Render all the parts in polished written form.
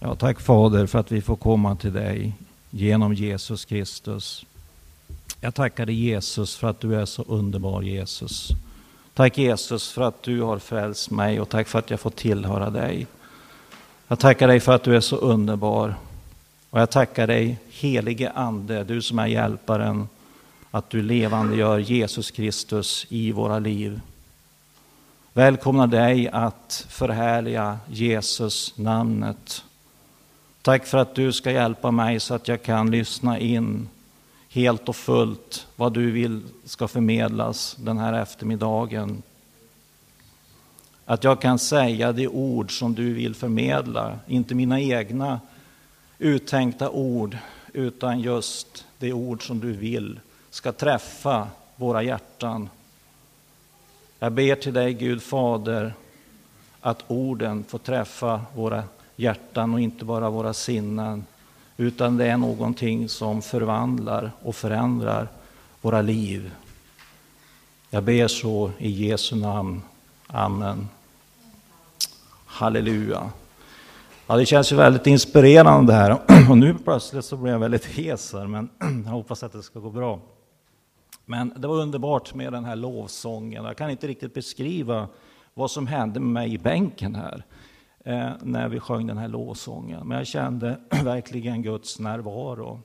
Ja, tack Fader för att vi får komma till dig genom Jesus Kristus. Jag tackar dig Jesus för att du är så underbar Jesus. Tack Jesus för att du har frälst mig och tack för att jag får tillhöra dig. Jag tackar dig för att du är så underbar. Och jag tackar dig helige ande, du som är hjälparen, att du levande gör Jesus Kristus i våra liv. Välkomna dig att förhärliga Jesus namnet. Tack för att du ska hjälpa mig så att jag kan lyssna in helt och fullt vad du vill ska förmedlas den här eftermiddagen. Att jag kan säga de ord som du vill förmedla, inte mina egna uttänkta ord, utan just de ord som du vill ska träffa våra hjärtan. Jag ber till dig Gud Fader att orden får träffa våra hjärtan och inte bara våra sinnen, utan det är någonting som förvandlar och förändrar våra liv. Jag ber så i Jesu namn. Amen. Halleluja. Ja, det känns ju väldigt inspirerande här. Och nu plötsligt så blir jag väldigt hes här, men jag hoppas att det ska gå bra. Men det var underbart med den här lovsången. Jag kan inte riktigt beskriva vad som hände med mig i bänken här när vi sjöng den här lovsången. Men jag kände verkligen Guds närvaro.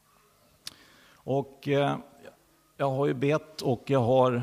Och jag har ju bett och jag har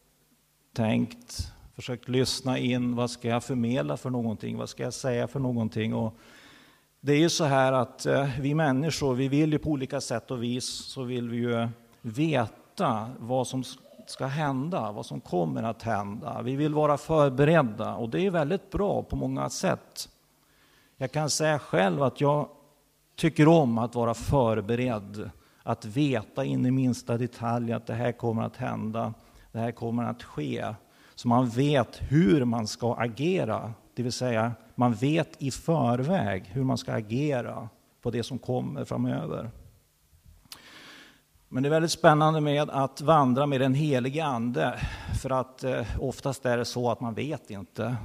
försökt lyssna in, vad ska jag förmedla för någonting, vad ska jag säga för någonting. Och det är ju så här att vi människor, vi vill ju på olika sätt och vis, så vill vi ju veta vad som ska hända, vad som kommer att hända. Vi vill vara förberedda och det är väldigt bra på många sätt. Jag kan säga själv att jag tycker om att vara förberedd, att veta in i minsta detalj att det här kommer att hända, det här kommer att ske. Så man vet hur man ska agera, det vill säga man vet i förväg hur man ska agera på det som kommer framöver. Men det är väldigt spännande med att vandra med den helige ande, för att oftast är det så att man vet inte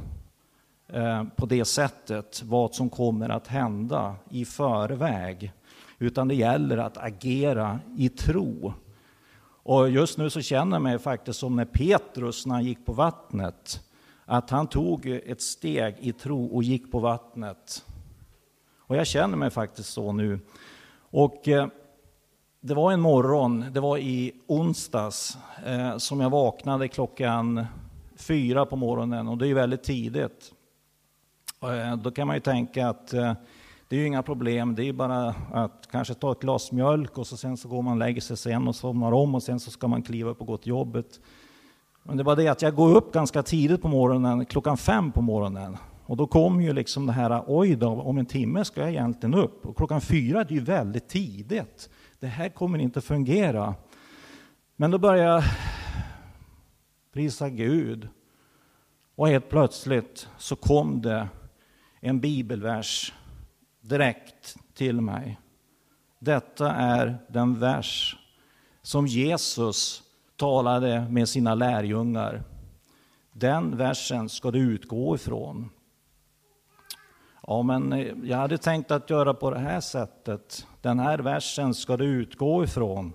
på det sättet vad som kommer att hända i förväg, utan det gäller att agera i tro. Och just nu så känner jag mig faktiskt som när Petrus, när han gick på vattnet, att han tog ett steg i tro och gick på vattnet. Och jag känner mig faktiskt så nu. Och det var en morgon, det var i onsdags, som jag vaknade klockan 4 på morgonen, och det är ju väldigt tidigt. Då kan man ju tänka att det är ju inga problem, det är bara att kanske ta ett glas mjölk och sen så går man och lägger sig sen och somnar om och sen så ska man kliva upp och gå till jobbet. Men det var det att jag går upp ganska tidigt på morgonen, klockan 5 på morgonen. Och då kommer ju liksom det här, oj då, om en timme ska jag egentligen upp. Och klockan 4 är det ju väldigt tidigt. Det här kommer inte fungera. Men då börjar jag prisa Gud. Och helt plötsligt så kom det en bibelvers direkt till mig. Detta är den vers som Jesus talade med sina lärjungar. Den versen ska du utgå ifrån. Ja, men jag hade tänkt att göra på det här sättet. Den här versen ska du utgå ifrån.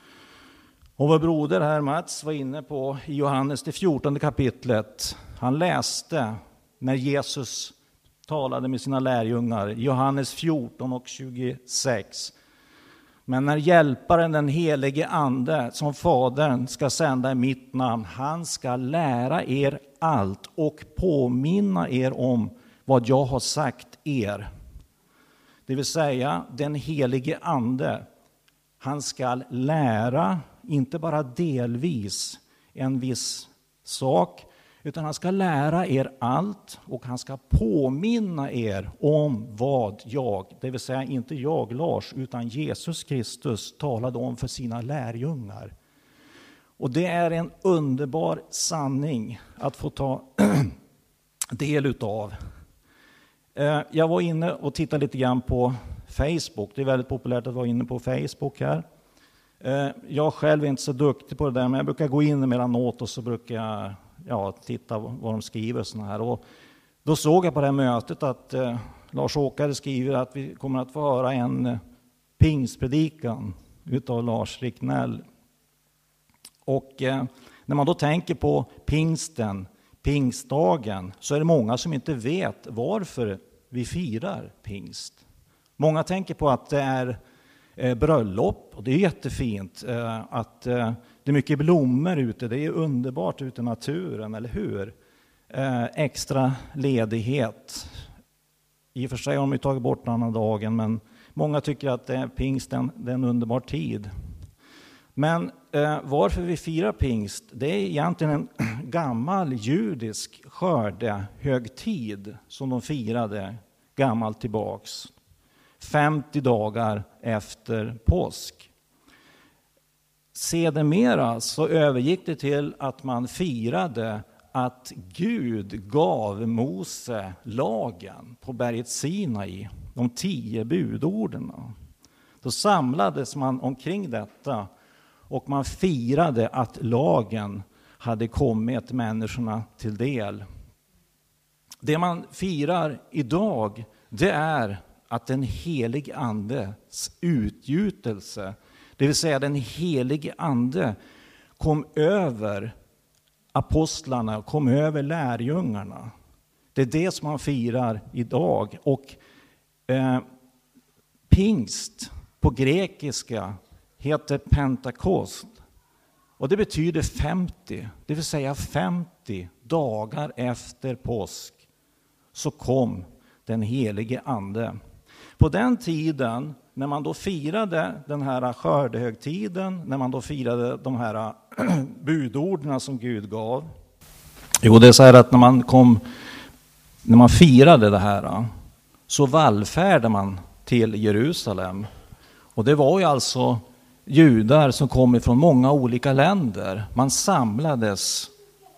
Och vår broder här Mats var inne på i Johannes det 14 kapitlet. Han läste när Jesus talade med sina lärjungar. Johannes 14 och 26. Men när hjälparen, den helige ande, som Fadern ska sända i mitt namn, han ska lära er allt och påminna er om vad jag har sagt er. Det vill säga, den helige ande, han ska lära, inte bara delvis en viss sak, utan han ska lära er allt och han ska påminna er om vad jag, det vill säga inte jag Lars, utan Jesus Kristus talade om för sina lärjungar. Och det är en underbar sanning att få ta del utav. Jag var inne och tittade lite grann på Facebook. Det är väldigt populärt att vara inne på Facebook här. Jag själv är inte så duktig på det där, men jag brukar gå in emellanåt och så brukar jag titta vad de skriver och såna här. Och då såg jag på det här mötet att Lars-Åke skriver att vi kommer att få höra en pingstpredikan utav Lars Ricknell. Och när man då tänker på pingsten, pingstdagen, så är det många som inte vet varför vi firar pingst. Många tänker på att det är bröllop, och det är jättefint. Att det är mycket blommor ute, det är underbart ute i naturen, eller hur? Extra ledighet. I och för sig har de ju tagit bort den andra dagen, men många tycker att pingsten det är en underbar tid. Men varför vi firar pingst, det är egentligen en gammal judisk skördehögtid som de firade gammalt tillbaks. 50 dagar efter påsk. Sedermera så övergick det till att man firade att Gud gav Mose lagen på berget Sinai, de 10 budorden. Då samlades man omkring detta och man firade att lagen hade kommit människorna till del. Det man firar idag, det är att den helige andes utgjutelse, det vill säga den helige ande, kom över apostlarna, kom över lärjungarna. Det är det som man firar idag. Och pingst på grekiska heter Pentakost. Och det betyder 50, det vill säga 50 dagar efter påsk så kom den helige ande. På den tiden, när man då firade den här skördehögtiden, när man då firade de här budorden som Gud gav. Jo, det är så här att när man firade det här så vallfärdade man till Jerusalem. Och det var ju alltså judar som kom ifrån många olika länder. Man samlades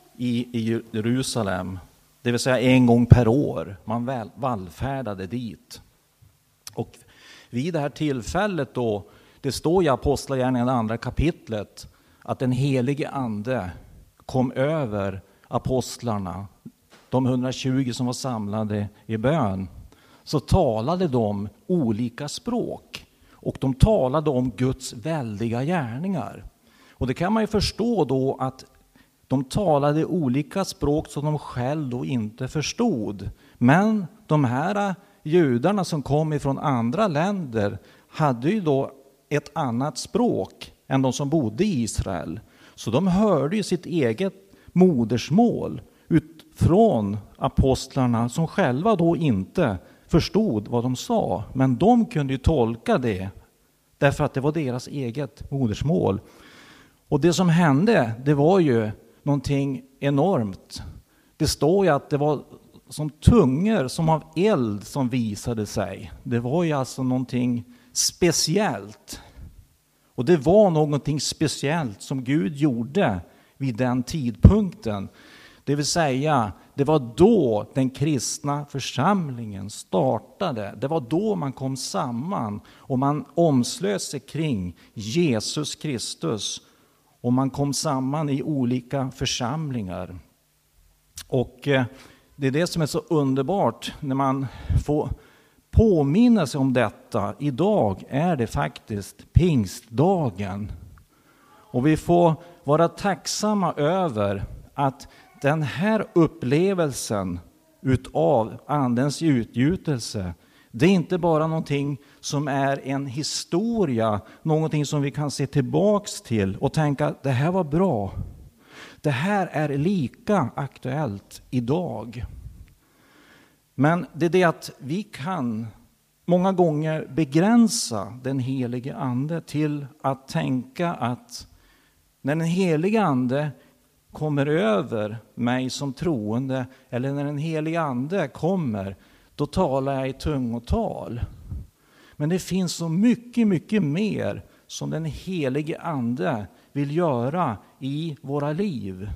i Jerusalem, det vill säga en gång per år. Man vallfärdade dit. Och vid det här tillfället då, det står i Apostlagärningarna i andra kapitlet, att den helige ande kom över apostlarna, de 120 som var samlade i bön, så talade de olika språk. Och de talade om Guds väldiga gärningar. Och det kan man ju förstå då att de talade olika språk som de själv då inte förstod. Men de här judarna som kom ifrån andra länder hade ju då ett annat språk än de som bodde i Israel. Så de hörde ju sitt eget modersmål utifrån apostlarna som själva då inte förstod vad de sa. Men de kunde ju tolka det därför att det var deras eget modersmål. Och det som hände, det var ju någonting enormt. Det står ju att det var som tungor som av eld som visade sig. Det var ju alltså någonting speciellt. Och det var någonting speciellt som Gud gjorde vid den tidpunkten. Det vill säga, det var då den kristna församlingen startade. Det var då man kom samman och man omslöt sig kring Jesus Kristus. Och man kom samman i olika församlingar. Och det är det som är så underbart när man får påminna sig om detta. Idag är det faktiskt pingstdagen. Och vi får vara tacksamma över att den här upplevelsen utav andens utgjutelse, det är inte bara någonting som är en historia, någonting som vi kan se tillbaks till och tänka att det här var bra. Det här är lika aktuellt idag. Men det är det att vi kan många gånger begränsa den helige ande till att tänka att när den helige ande kommer över mig som troende, eller när den helige ande kommer, då talar jag i tungotal. Men det finns så mycket, mycket mer som den helige ande vill göra i våra liv.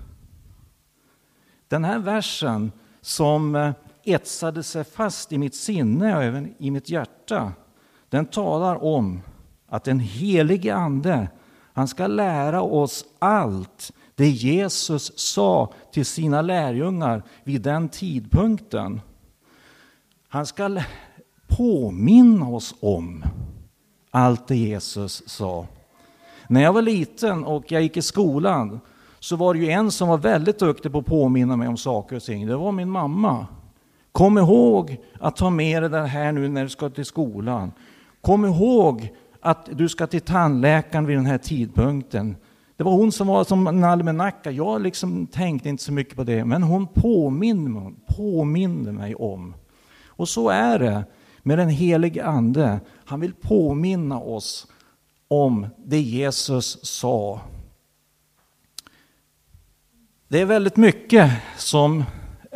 Den här versen som etsade sig fast i mitt sinne och även i mitt hjärta, den talar om att den helige ande, han ska lära oss allt det Jesus sa till sina lärjungar vid den tidpunkten. Han ska påminna oss om allt det Jesus sa. När jag var liten och jag gick i skolan så var det ju en som var väldigt duktig på att påminna mig om saker och ting. Det var min mamma. Kom ihåg att ta med dig det här nu när du ska till skolan. Kom ihåg att du ska till tandläkaren vid den här tidpunkten. Det var hon som var som en almanacka. Jag liksom tänkte inte så mycket på det. Men hon påminner mig om. Och så är det med den helige ande. Han vill påminna oss om det Jesus sa. Det är väldigt mycket som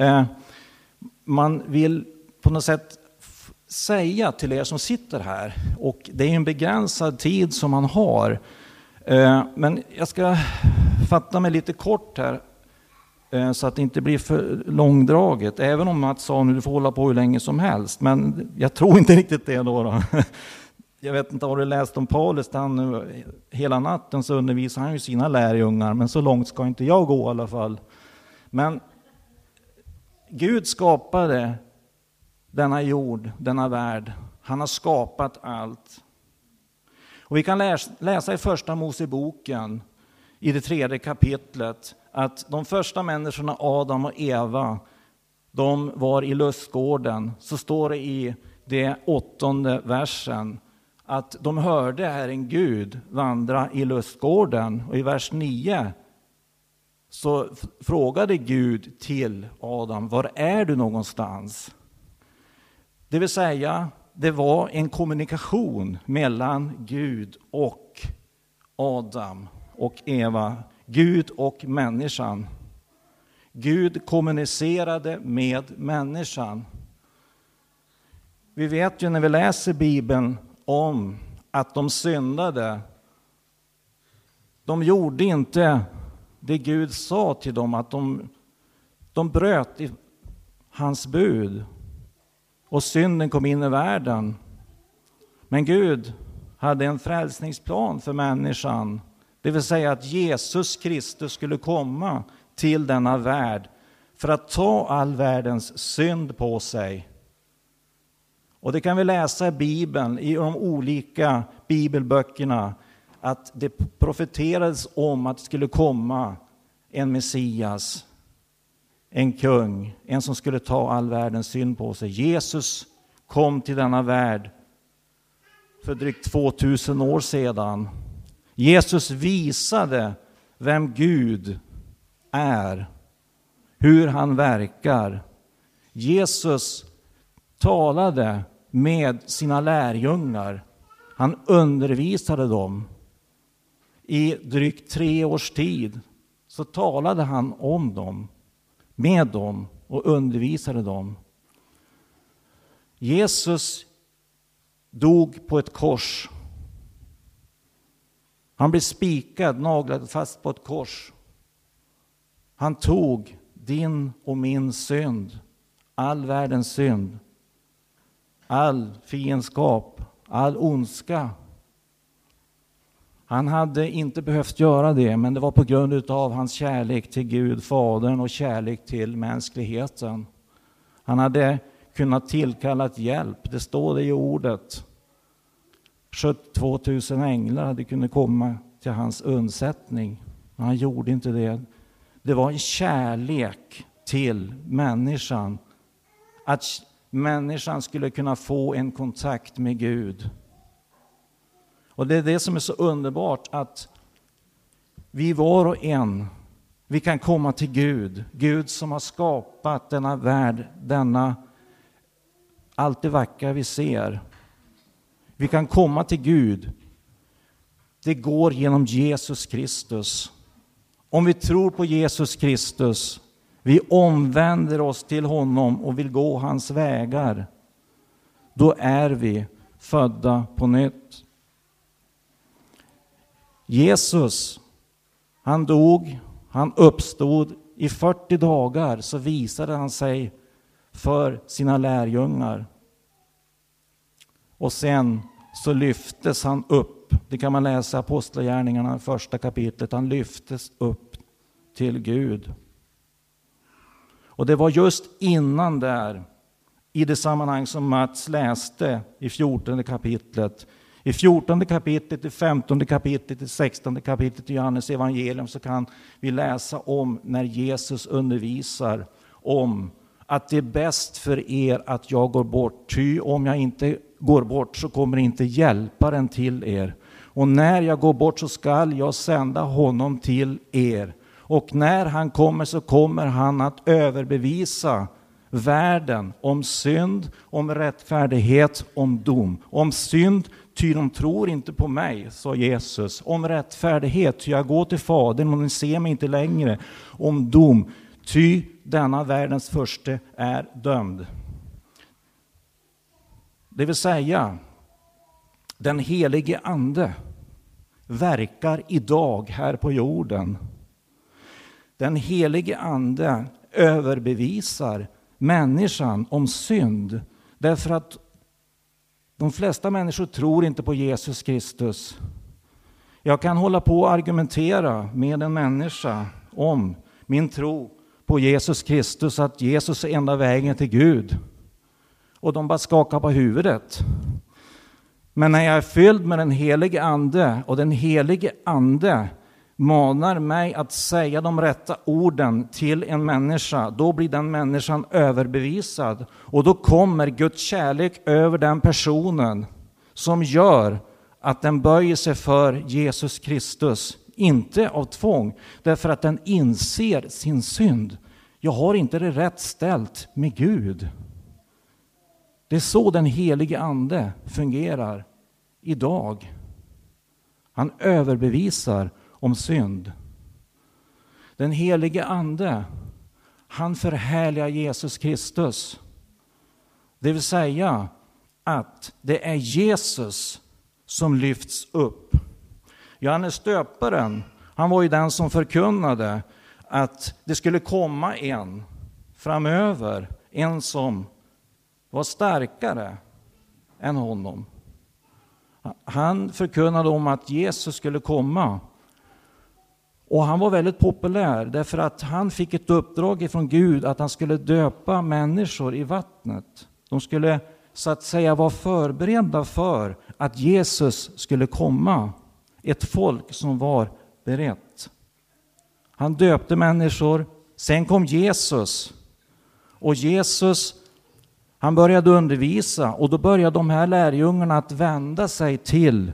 man vill på något sätt säga till er som sitter här. Och det är en begränsad tid som man har. Men jag ska fatta mig lite kort här. Så att det inte blir för långdraget. Även om Mats sa nu du får hålla på hur länge som helst. Men jag tror inte riktigt det då. Jag vet inte, har du läst om Paulus? Hela natten så undervisar han ju sina lärjungar. Men så långt ska inte jag gå i alla fall. Men Gud skapade denna jord, denna värld. Han har skapat allt. Och vi kan läsa i första Moseboken i det 3:e kapitlet att de första människorna, Adam och Eva, de var i lustgården. Så står det i det 8:e versen att de hörde Herren Gud vandra i lustgården. Och i vers 9 så frågade Gud till Adam, var är du någonstans? Det vill säga, det var en kommunikation mellan Gud och Adam och Eva. Gud och människan. Gud kommunicerade med människan. Vi vet ju när vi läser Bibeln om att de syndade. De gjorde inte det Gud sa till dem, att de bröt i hans bud. Och synden kom in i världen. Men Gud hade en frälsningsplan för människan. Det vill säga att Jesus Kristus skulle komma till denna värld för att ta all världens synd på sig. Och det kan vi läsa i Bibeln, i de olika bibelböckerna, att det profeterades om att det skulle komma en Messias, en kung, en som skulle ta all världens synd på sig. Jesus kom till denna värld för drygt 2000 år sedan. Jesus visade vem Gud är, hur han verkar. Jesus talade med sina lärjungar. Han undervisade dem. I drygt 3 års tid så talade han om dem, med dem och undervisade dem. Jesus dog på ett kors. Han blev spikad, naglad fast på ett kors. Han tog din och min synd, all världens synd, all fiendskap, all ondska. Han hade inte behövt göra det, men det var på grund av hans kärlek till Gud, Fadern, och kärlek till mänskligheten. Han hade kunnat tillkalla hjälp, det står det i ordet. 72 000 änglar hade kunnat komma till hans undsättning. Men han gjorde inte det. Det var en kärlek till människan. Att människan skulle kunna få en kontakt med Gud. Och det är det som är så underbart, att vi var och en, vi kan komma till Gud. Gud som har skapat denna värld, denna allt det vackra vi ser. Vi kan komma till Gud. Det går genom Jesus Kristus. Om vi tror på Jesus Kristus, vi omvänder oss till honom och vill gå hans vägar, då är vi födda på nytt. Jesus, han dog, han uppstod. I 40 dagar så visade han sig för sina lärjungar. Och sen så lyftes han upp. Det kan man läsa i Apostlagärningarna, 1:a kapitlet. Han lyftes upp till Gud. Och det var just innan där, i det sammanhang som Mats läste i 14 kapitlet. I 14 kapitlet, i 15 kapitlet, i 16 kapitlet i Johannes evangelium så kan vi läsa om när Jesus undervisar om att det är bäst för er att jag går bort. Ty om jag inte går bort så kommer inte hjälparen till er. Och när jag går bort så skall jag sända honom till er. Och när han kommer så kommer han att överbevisa världen om synd, om rättfärdighet, om dom. Om synd, ty de tror inte på mig, sa Jesus. Om rättfärdighet, ty jag går till Fadern och ni ser mig inte längre. Om dom, ty denna världens förste är dömd. Det vill säga, den helige ande verkar idag här på jorden. Den helige ande överbevisar människan om synd. Därför att de flesta människor tror inte på Jesus Kristus. Jag kan hålla på och argumentera med en människa om min tro på Jesus Kristus, att Jesus är enda vägen till Gud. Och de bara skakar på huvudet. Men när jag är fylld med den helige ande och den helige ande manar mig att säga de rätta orden till en människa, då blir den människan överbevisad. Och då kommer Guds kärlek över den personen som gör att den böjer sig för Jesus Kristus. Inte av tvång, därför att den inser sin synd. Jag har inte det rätt ställt med Gud. Det är så den helige ande fungerar idag. Han överbevisar om synd. Den helige ande, han förhärligar Jesus Kristus. Det vill säga att det är Jesus som lyfts upp. Johannes döparen, han var ju den som förkunnade att det skulle komma en framöver, en som var starkare än honom. Han förkunnade om att Jesus skulle komma. Och han var väldigt populär därför att han fick ett uppdrag från Gud att han skulle döpa människor i vattnet. De skulle så att säga vara förberedda för att Jesus skulle komma. Ett folk som var berett. Han döpte människor. Sen kom Jesus. Och Jesus, han började undervisa. Och då började de här lärjungarna att vända sig till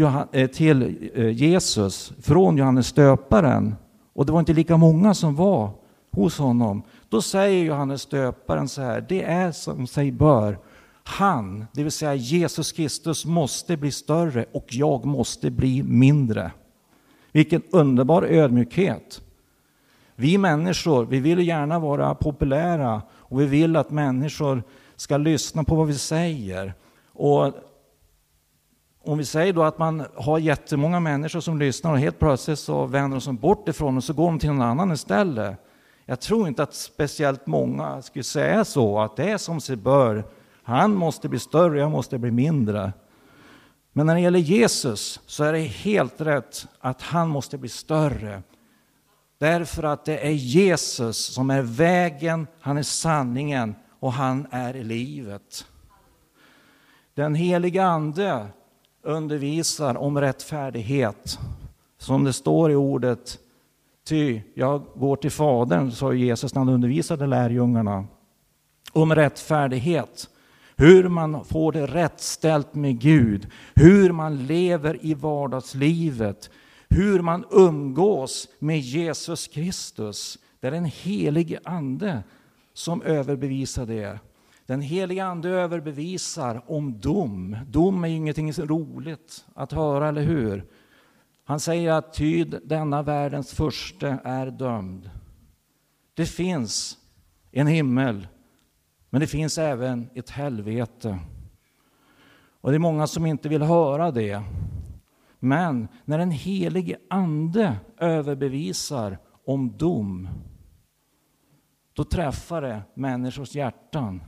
Jesus från Johannes döparen. Och det var inte lika många som var hos honom. Då säger Johannes döparen så här: det är som sig bör. Han, det vill säga Jesus Kristus, måste bli större och jag måste bli mindre. Vilken underbar ödmjukhet. Vi människor, vi vill gärna vara populära och vi vill att människor ska lyssna på vad vi säger. Och om vi säger då att man har jättemånga människor som lyssnar och helt plötsligt så vänder de sig bort ifrån och så går de till någon annan istället. Jag tror inte att speciellt många skulle säga så, att det är som sig bör. Han måste bli större, jag måste bli mindre. Men när det gäller Jesus så är det helt rätt att han måste bli större. Därför att det är Jesus som är vägen, han är sanningen och han är livet. Den heliga ande undervisar om rättfärdighet. Som det står i ordet, ty jag går till Fadern, sa Jesus när han undervisade lärjungarna. Om rättfärdighet. Hur man får det rätt ställt med Gud. Hur man lever i vardagslivet. Hur man umgås med Jesus Kristus. Det är den helige ande som överbevisar det. Den helige ande överbevisar om dom. Dom är ingenting roligt att höra, eller hur? Han säger att ty denna världens första är dömd. Det finns en himmel, men det finns även ett helvete. Och det är många som inte vill höra det. Men när den helige ande överbevisar om dom, då träffar det människors hjärtan.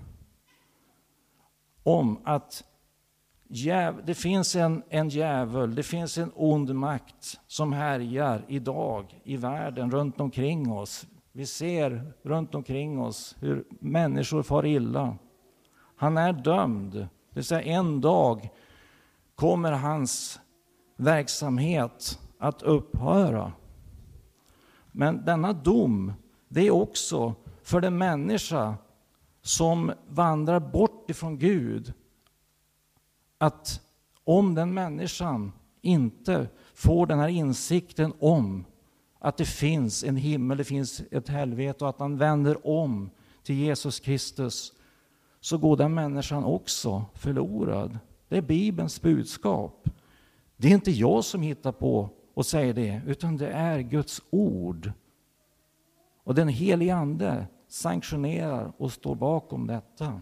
Om att det finns en djävul, det finns en ond makt som härjar idag i världen runt omkring oss. Vi ser runt omkring oss hur människor far illa. Han är dömd. Det vill säga en dag kommer hans verksamhet att upphöra. Men denna dom, det är också för den människa som vandrar bort ifrån Gud. Att om den människan inte får den här insikten om att det finns en himmel, det finns ett helvete och att han vänder om till Jesus Kristus, så går den människan också förlorad. Det är Bibelns budskap. Det är inte jag som hittar på och säger det, utan det är Guds ord. Och den helige Ande sanktionerar och står bakom detta.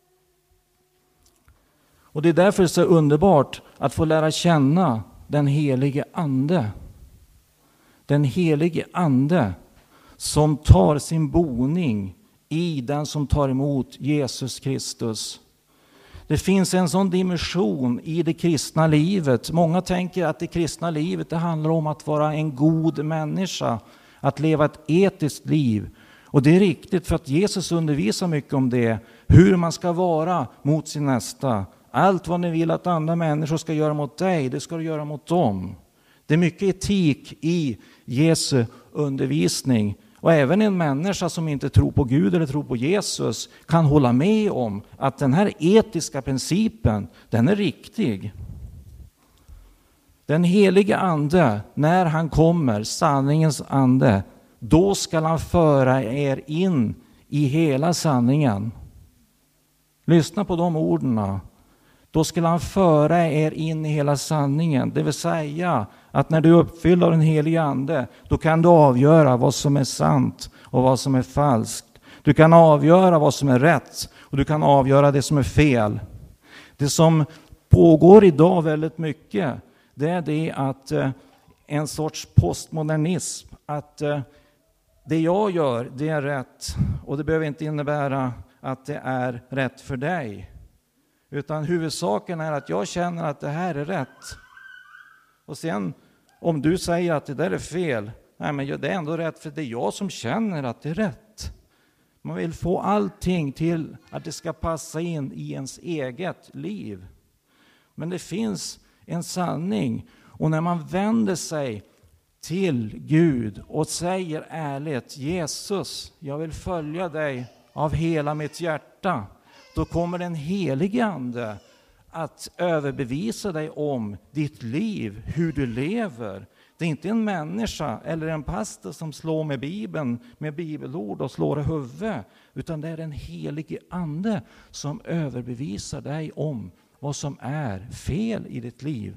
Och det är därför så underbart att få lära känna den helige Ande. Den helige Ande som tar sin boning i den som tar emot Jesus Kristus. Det finns en sån dimension i det kristna livet. Många tänker att det kristna livet det handlar om att vara en god människa, att leva ett etiskt liv. Och det är riktigt, för att Jesus undervisar mycket om det, hur man ska vara mot sin nästa. Allt vad ni vill att andra människor ska göra mot dig, det ska du göra mot dem. Det är mycket etik i Jesu undervisning. Och även en människa som inte tror på Gud eller tror på Jesus kan hålla med om att den här etiska principen, den är riktig. Den helige Ande, när han kommer, sanningens ande, då ska han föra er in i hela sanningen. Lyssna på de orden. Då ska han föra er in i hela sanningen. Det vill säga att när du uppfyller den helige Ande, då kan du avgöra vad som är sant och vad som är falskt. Du kan avgöra vad som är rätt och du kan avgöra det som är fel. Det som pågår idag väldigt mycket, det är det att en sorts postmodernism, att det jag gör, det är rätt och det behöver inte innebära att det är rätt för dig. Utan huvudsaken är att jag känner att det här är rätt. Och sen om du säger att det där är fel, nej men det är ändå rätt för det är jag som känner att det är rätt. Man vill få allting till att det ska passa in i ens eget liv. Men det finns en sanning, och när man vänder sig till Gud och säger ärligt: Jesus, jag vill följa dig av hela mitt hjärta, då kommer den helige Ande att överbevisa dig om ditt liv, hur du lever. Det är inte en människa eller en pastor som slår med Bibeln, med bibelord och slår i huvudet, utan det är den helige Ande som överbevisar dig om vad som är fel i ditt liv.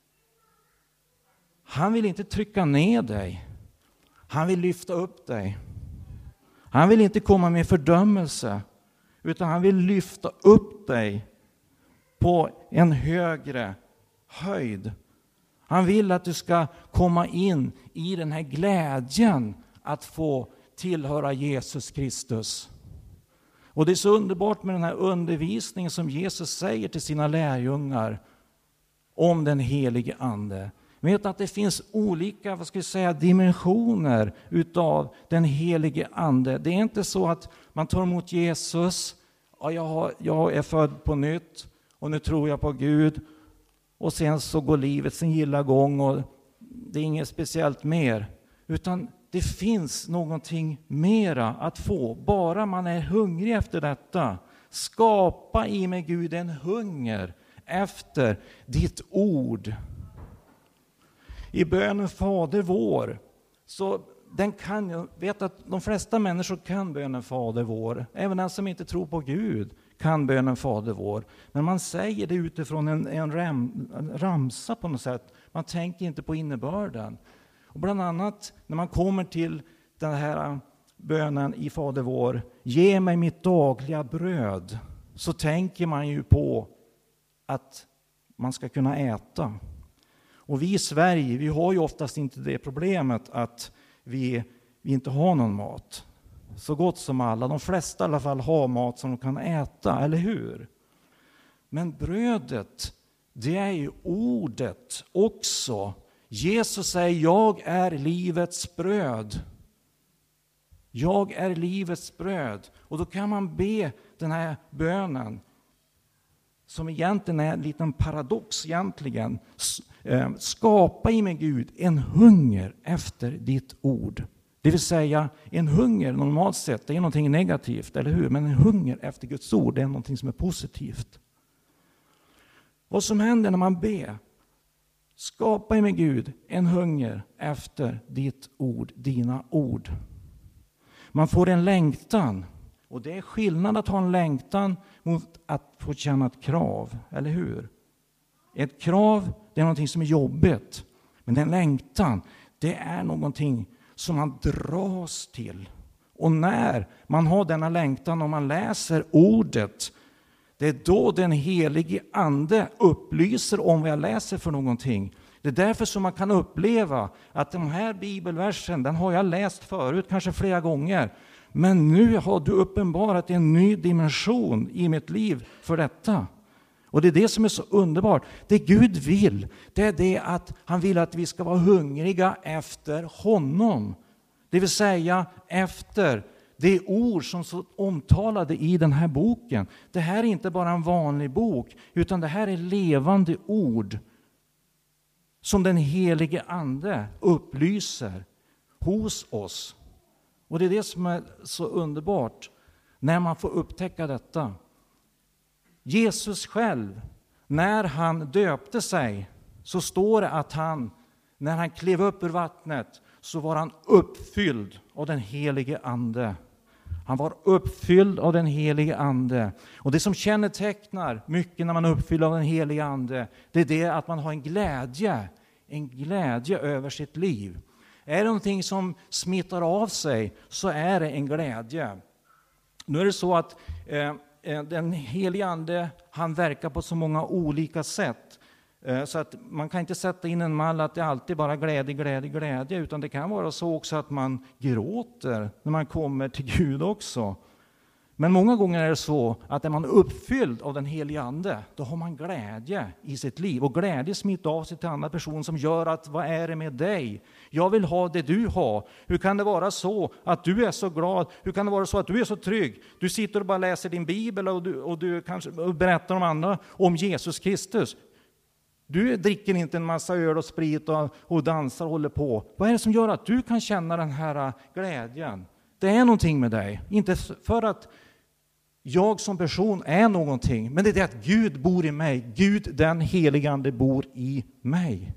Han vill inte trycka ner dig. Han vill lyfta upp dig. Han vill inte komma med fördömelse, utan han vill lyfta upp dig på en högre höjd. Han vill att du ska komma in i den här glädjen att få tillhöra Jesus Kristus. Och det är så underbart med den här undervisningen som Jesus säger till sina lärjungar om den helige Ande. Vet att det finns olika, dimensioner utav den helige Ande. Det är inte så att man tar emot Jesus, jag är född på nytt och nu tror jag på Gud, och sen så går livet sin gilla gång och det är inget speciellt mer. Utan det finns någonting mera att få, bara man är hungrig efter detta. Skapa i mig, Gud, en hunger efter ditt ord. I bönen Fader vår, så jag vet att de flesta människor kan bönen Fader vår. Även den som inte tror på Gud kan bönen Fader vår. Men man säger det utifrån en ramsa på något sätt. Man tänker inte på innebörden. Och bland annat när man kommer till den här bönen i Fader vår, ge mig mitt dagliga bröd, så tänker man ju på att man ska kunna äta. Och vi i Sverige, vi har ju oftast inte det problemet att vi inte har någon mat. Så gott som alla, de flesta i alla fall, har mat som de kan äta, eller hur? Men brödet, det är ju ordet också. Jesus säger: jag är livets bröd. Jag är livets bröd. Och då kan man be den här bönen: som egentligen är en liten paradox egentligen. Skapa i mig Gud en hunger efter ditt ord. Det vill säga en hunger normalt sett, det är någonting negativt, eller hur? Men en hunger efter Guds ord, det är någonting som är positivt. Vad som händer när man ber, skapa i mig Gud en hunger efter ditt ord, dina ord. Man får en längtan, och det är skillnad att ha en längtan mot att få känna ett krav, eller hur? Ett krav, det är någonting som är jobbigt, men en längtan, det är någonting som man dras till. Och när man har denna längtan och man läser ordet, det är då den helige ande upplyser om vad jag läser för någonting. Det är därför som man kan uppleva att den här bibelversen, den har jag läst förut, kanske flera gånger. Men nu har du uppenbarat en ny dimension i mitt liv för detta. Och det är det som är så underbart. Det Gud vill, det är det att han vill att vi ska vara hungriga efter honom. Det vill säga efter det ord som så omtalade i den här boken. Det här är inte bara en vanlig bok, utan det här är levande ord som den helige ande upplyser hos oss. Och det är det som är så underbart när man får upptäcka detta. Jesus själv, när han döpte sig, så står det att han, när han klev upp ur vattnet, så var han uppfylld av den helige ande. Han var uppfylld av den helige ande. Och det som kännetecknar mycket när man är uppfylld av den helige ande, det är det att man har en glädje över sitt liv. Är det någonting som smittar av sig, så är det en glädje. Nu är det så att den helige ande, han verkar på så många olika sätt. Så att man kan inte sätta in en mall att det alltid bara glädje, utan det kan vara så också att man gråter när man kommer till Gud också. Men många gånger är det så att när man är uppfylld av den helige ande, då har man glädje i sitt liv. Och glädje smittar av sig till andra person som gör att, vad är det med dig? Jag vill ha det du har. Hur kan det vara så att du är så glad? Hur kan det vara så att du är så trygg? Du sitter och bara läser din bibel och du kanske berättar om andra om Jesus Kristus. Du dricker inte en massa öl och sprit och dansar och håller på. Vad är det som gör att du kan känna den här glädjen? Det är någonting med dig. Inte för att jag som person är någonting, men det är det att Gud bor i mig. Gud, den helige ande, bor i mig.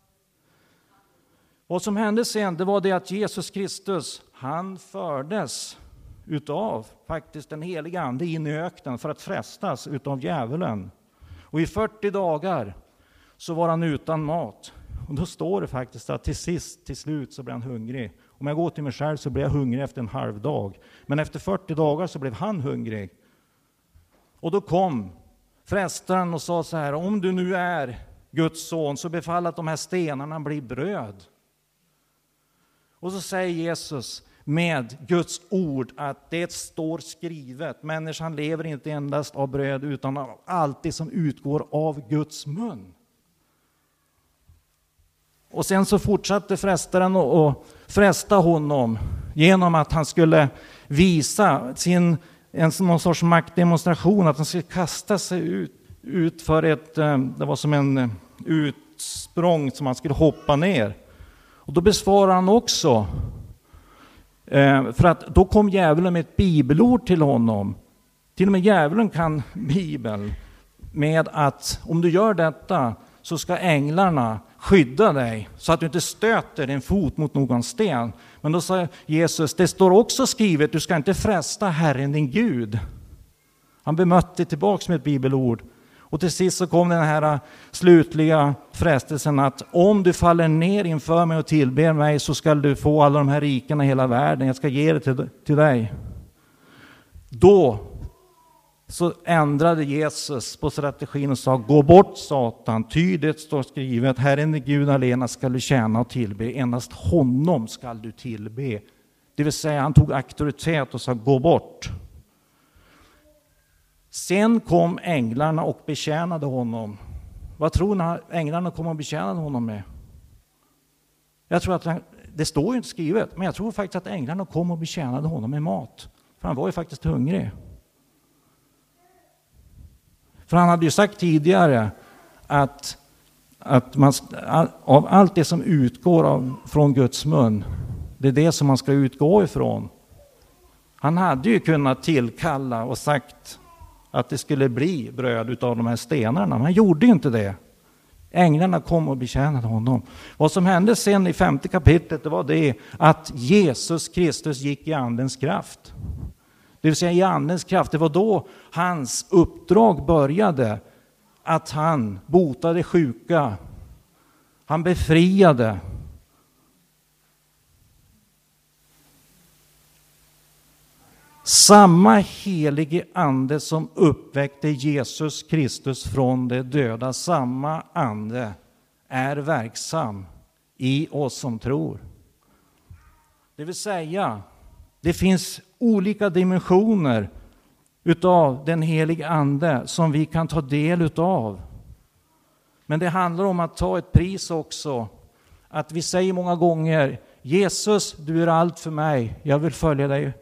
Vad som hände sen, det var det att Jesus Kristus, han fördes utav faktiskt den helige ande in i öknen för att frestas utav djävulen. Och i 40 dagar så var han utan mat. Och då står det faktiskt att till slut så blev han hungrig. Om jag går till mig själv så blir jag hungrig efter en halv dag. Men efter 40 dagar så blev han hungrig. Och då kom frestaren och sa så här: om du nu är Guds son, så befall att de här stenarna blir bröd. Och så säger Jesus med Guds ord att det står skrivet: människan lever inte endast av bröd utan av allt det som utgår av Guds mun. Och sen så fortsatte frestaren och fresta honom genom att han skulle visa någon sorts maktdemonstration, att han skulle kasta sig ut för det var som en utsprång som han skulle hoppa ner. Och då besvarar han också, för att då kom djävulen med ett bibelord till honom. Till och med djävulen kan Bibeln, med att om du gör detta så ska änglarna skydda dig så att du inte stöter din fot mot någon sten. Men då sa Jesus, det står också skrivet, du ska inte fresta Herren din Gud. Han bemötte tillbaka med ett bibelord. Och till sist så kom den här slutliga frestelsen att om du faller ner inför mig och tillber mig, så ska du få alla de här rikena i hela världen. Jag ska ge det till dig. Då så ändrade Jesus på strategin och sa: gå bort Satan, ty det står skrivet, Herren din Gud alena skall du tjäna och tillbe, endast honom skall du tillbe. Det vill säga, han tog auktoritet och sa: gå bort. Sen kom änglarna och betjänade honom. Vad tror ni änglarna kom och betjänade honom med? Jag tror att det står ju inte skrivet, men jag tror faktiskt att änglarna kom och betjänade honom med mat. För han var ju faktiskt hungrig. För han hade ju sagt tidigare att man, av allt det som utgår från Guds mun, det är det som man ska utgå ifrån. Han hade ju kunnat tillkalla och sagt att det skulle bli bröd utav de här stenarna, men han gjorde ju inte det. Änglarna kom och betjänade honom. Vad som hände sen i 5:e kapitlet, det var det att Jesus Kristus gick i andens kraft. Det vill säga i andens kraft, det var då hans uppdrag började. Att han botade sjuka, han befriade. Samma helige ande som uppväckte Jesus Kristus från de döda, samma ande är verksam i oss som tror. Det vill säga, det finns olika dimensioner utav den helige ande som vi kan ta del utav. Men det handlar om att ta ett pris också. Att vi säger många gånger: Jesus, du är allt för mig. Jag vill följa dig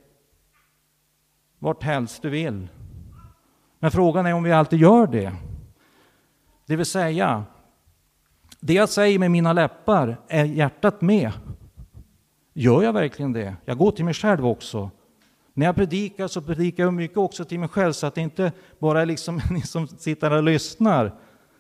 vart helst du vill. Men frågan är om vi alltid gör det. Det vill säga, det jag säger med mina läppar, är hjärtat med? Gör jag verkligen det? Jag går till mig själv också. När jag predikar så predikar jag mycket också till mig själv, så att det inte bara är liksom ni som sitter och lyssnar.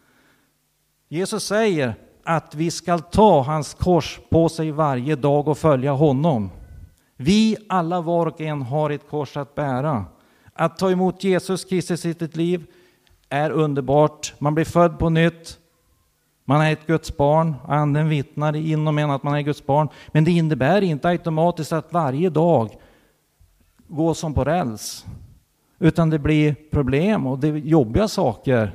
Jesus säger att vi ska ta hans kors på sig varje dag och följa honom. Vi alla var och en har ett kors att bära. Att ta emot Jesus Kristus i sitt liv är underbart. Man blir född på nytt. Man är ett Guds barn. Anden vittnar inom en att man är Guds barn. Men det innebär inte automatiskt att varje dag gå som på räls. Utan det blir problem och det är jobbiga saker.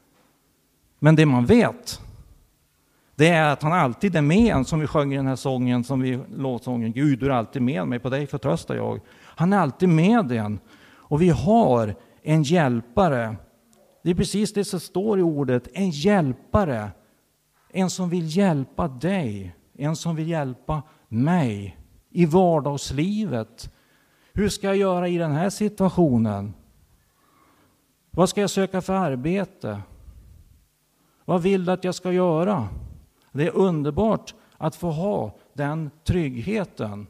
Men det man vet, det är att han alltid är med en, som vi sjöng i den här sången, som vi låtsången. Gud, du är alltid med mig, på dig förtröstar jag. Han är alltid med en. Och vi har en hjälpare. Det är precis det som står i ordet. En hjälpare. En som vill hjälpa dig. En som vill hjälpa mig i vardagslivet. Hur ska jag göra i den här situationen? Vad ska jag söka för arbete? Vad vill du att jag ska göra? Det är underbart att få ha den tryggheten.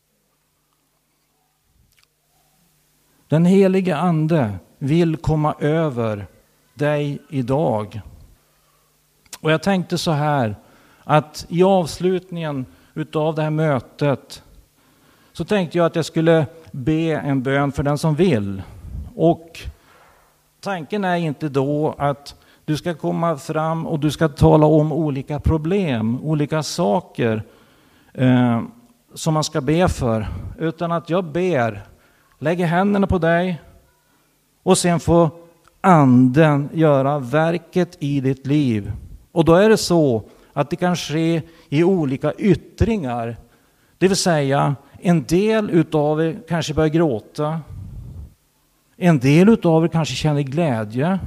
Den helige ande vill komma över dig idag. Och jag tänkte så här, att i avslutningen utav det här mötet så tänkte jag att jag skulle be en bön för den som vill. Och tanken är inte då att du ska komma fram och du ska tala om olika problem, olika saker som man ska be för. Utan att jag lägger händerna på dig och sen får anden göra verket i ditt liv. Och då är det så att det kan ske i olika yttringar. Det vill säga, en del utav er kanske börjar gråta. En del utav er kanske känner glädje.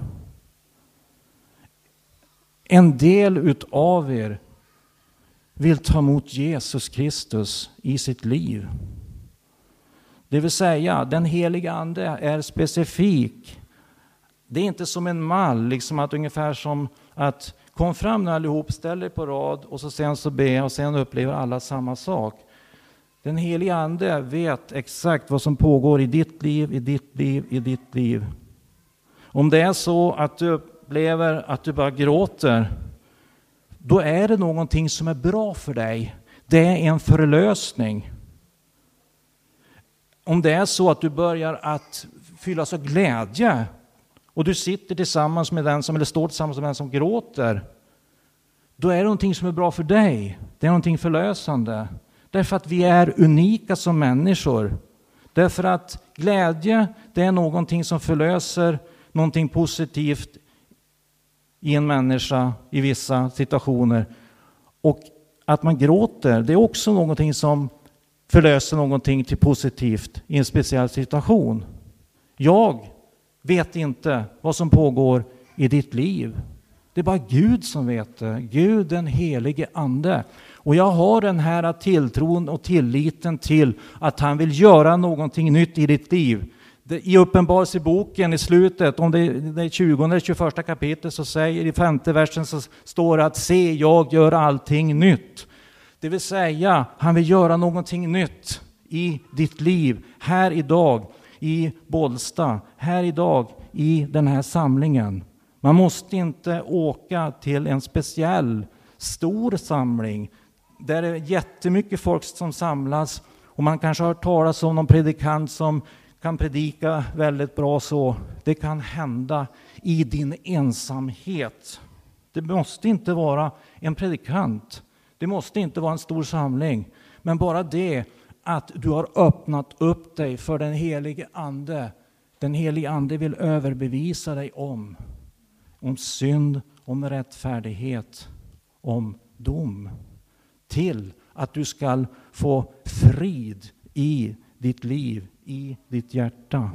En del utav er vill ta emot Jesus Kristus i sitt liv. Det vill säga, den heliga ande är specifik. Det är inte som en mall, liksom att ungefär som att kom fram när allihop ställer på rad och så sen så be och sen upplever alla samma sak. Den heliga ande vet exakt vad som pågår i ditt liv, i ditt liv, i ditt liv. Om det är så att du upplever att du bara gråter, då är det någonting som är bra för dig. Det är en förlösning. Om det är så att du börjar att fyllas av glädje och du sitter tillsammans med den som, eller står tillsammans med den som gråter, då är det någonting som är bra för dig. Det är någonting förlösande. Därför att vi är unika som människor. Därför att glädje, det är någonting som förlöser någonting positivt i en människa i vissa situationer. Och att man gråter, det är också någonting som förlöser någonting till positivt i en speciell situation. Jag vet inte vad som pågår i ditt liv. Det är bara Gud som vet det. Gud, den helige ande. Och jag har den här tilltron och tilliten till att han vill göra någonting nytt i ditt liv. I Uppenbarelseboken i slutet, om det är 20 eller 21 kapitlet, så säger i 5:e versen så står det att se, jag gör allting nytt. Det vill säga, han vill göra någonting nytt i ditt liv, här idag, i Bollsta, här idag, i den här samlingen. Man måste inte åka till en speciell stor samling där det är jättemycket folk som samlas och man kanske har hört talas om någon predikant som kan predika väldigt bra så. Det kan hända i din ensamhet. Det måste inte vara en predikant. Det måste inte vara en stor samling. Men bara det att du har öppnat upp dig för den helige ande. Den helige ande vill överbevisa dig om synd, om rättfärdighet, om dom. Till att du ska få frid i ditt liv, i ditt hjärta.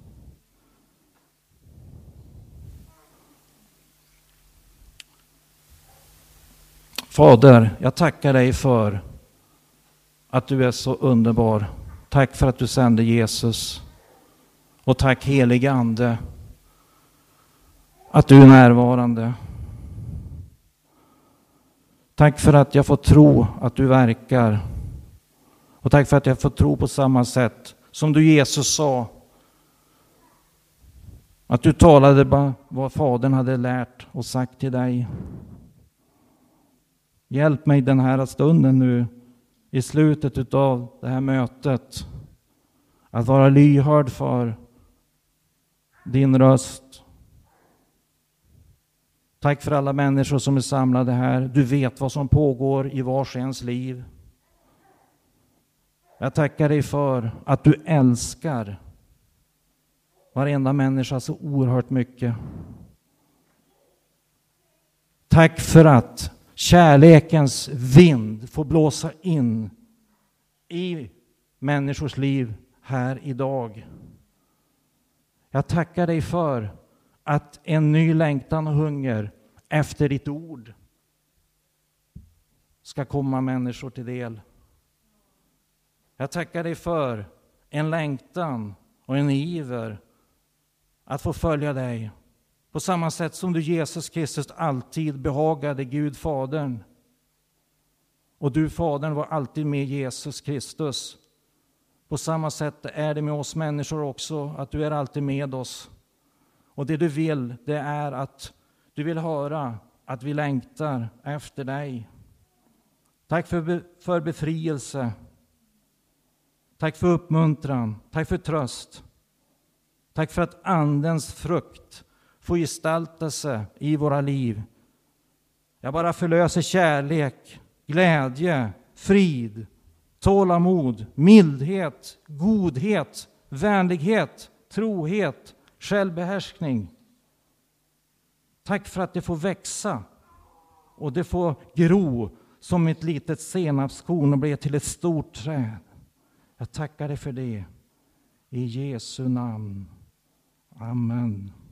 Fader, jag tackar dig för att du är så underbar. Tack för att du sände Jesus. Och tack helige ande att du är närvarande. Tack för att jag får tro att du verkar. Och tack för att jag får tro på samma sätt som du Jesus sa. Att du talade bara vad Fadern hade lärt och sagt till dig. Hjälp mig den här stunden nu i slutet av det här mötet. Att vara lyhörd för din röst. Tack för alla människor som är samlade här. Du vet vad som pågår i vars ens liv. Jag tackar dig för att du älskar varenda människa så oerhört mycket. Tack för att kärlekens vind får blåsa in i människors liv här idag. Jag tackar dig för att en ny längtan och hunger efter ditt ord ska komma människor till del. Jag tackar dig för en längtan och en iver att få följa dig. På samma sätt som du Jesus Kristus alltid behagade Gud Fadern. Och du Fadern var alltid med Jesus Kristus. På samma sätt är det med oss människor också, att du är alltid med oss. Och det du vill, det är att du vill höra att vi längtar efter dig. Tack för befrielse. Tack för uppmuntran. Tack för tröst. Tack för att andens frukt får gestalta sig i våra liv. Jag bara förlöser kärlek, glädje, frid, tålamod, mildhet, godhet, vänlighet, trohet, självbehärskning. Tack för att det får växa och det får gro som ett litet senapskorn och bli till ett stort träd. Jag tackar dig för det. I Jesu namn. Amen.